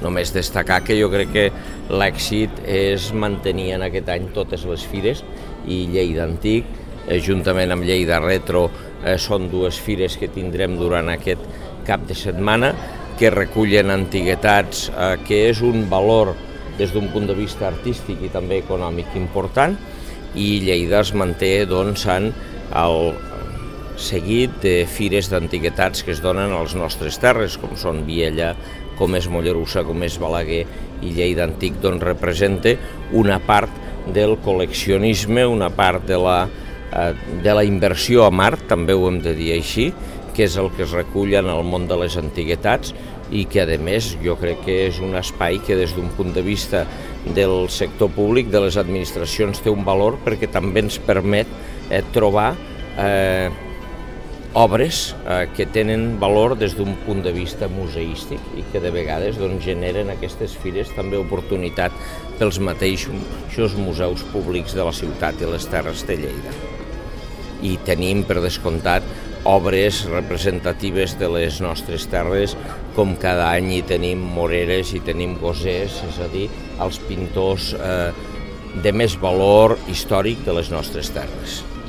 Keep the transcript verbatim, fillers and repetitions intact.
Només destacar que jo crec que l'èxit és mantenir en aquest any totes les fires, i Lleida Antic, eh, juntament amb Lleida Retro, eh, són dues fires que tindrem durant aquest cap de setmana, que recullen antiguitats, eh, que és un valor des d'un punt de vista artístic i també econòmic important, i Lleida es manté doncs, en el seguit de fires d'antiguitats que es donen a les nostres terres, com són Viella, com és Mollerussa, com és Balaguer, i Lleida Antic doncs, representa una part del col·leccionisme, una part de la, eh, de la inversió a art, també ho hem de dir així, que és el que es recull en el món de les antiguitats, i que, a més, jo crec que és un espai que des d'un punt de vista del sector públic, de les administracions, té un valor perquè també ens permet eh, trobar eh, obres eh, que tenen valor des d'un punt de vista museístic i que de vegades doncs, generen aquestes fires també oportunitat pels mateixos museus públics de la ciutat i les terres de Lleida. I tenim, per descomptat, obres representatives de les nostres terres, com cada any hi tenim Moreres i tenim Gosés, és a dir, els pintors eh, de més valor històric de les nostres terres.